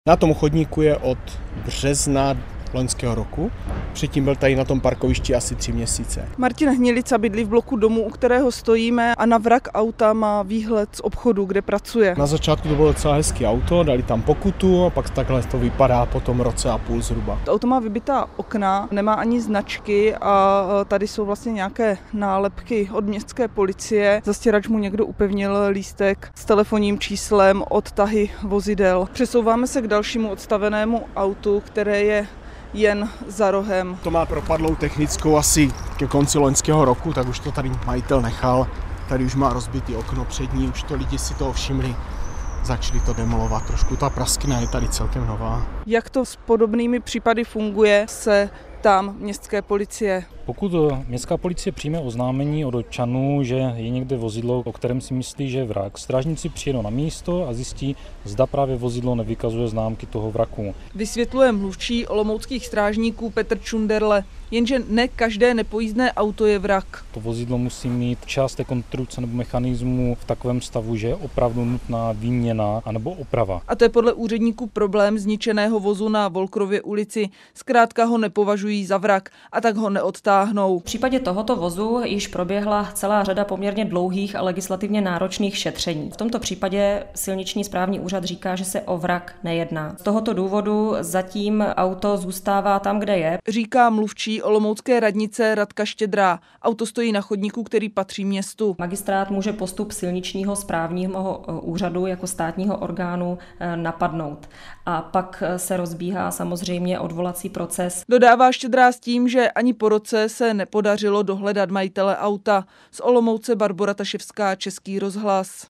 Na tom chodníku je od března loňského roku. Předtím byl tady na tom parkovišti asi 3 měsíce. Martin Hnilica bydlí v bloku domu, u kterého stojíme, a na vrak auta má výhled z obchodu, kde pracuje. Na začátku to bylo docela hezký auto, dali tam pokutu a pak takhle to vypadá po tom roce a půl zhruba. To auto má vybitá okna, nemá ani značky a tady jsou vlastně nějaké nálepky od městské policie. Zastěrač mu někdo upevnil lístek s telefonním číslem, odtahy vozidel. Přesouváme se k dalšímu odstavenému autu, které je jen za rohem. To má propadlou technickou asi ke konci loňského roku, tak už to tady majitel nechal. Tady už má rozbitý okno přední, už to lidi si toho všimli. Začali to demolovat trošku, ta praskina je tady celkem nová. Jak to s podobnými případy funguje, se tam městské policie. Pokud městská policie přijme oznámení od občanů, že je někde vozidlo, o kterém si myslí, že je vrak, strážníci přijedou na místo a zjistí, zda právě vozidlo nevykazuje známky toho vraku. Vysvětluje mluvčí olomouckých strážníků Petr Čunderle, jenže ne každé nepojízdné auto je vrak. To vozidlo musí mít část té konstrukce nebo mechanismu v takovém stavu, že je opravdu nutná výměna anebo oprava. A to je podle úředníků problém zničeného vozu na Volkrově ulici. Zkrátka ho nepovažují za vrak a tak ho neodtáhnou. V případě tohoto vozu již proběhla celá řada poměrně dlouhých a legislativně náročných šetření. V tomto případě silniční správní úřad říká, že se o vrak nejedná. Z tohoto důvodu zatím auto zůstává tam, kde je. Říká mluvčí olomoucké radnice Radka Štědrá. Auto stojí na chodníku, který patří městu. Magistrát může postup silničního správního úřadu jako státního orgánu napadnout. A pak se rozbíhá samozřejmě odvolací proces. Dodává Štědrá s tím, že ani po roce se nepodařilo dohledat majitele auta. Z Olomouce Barbora Taševská, Český rozhlas.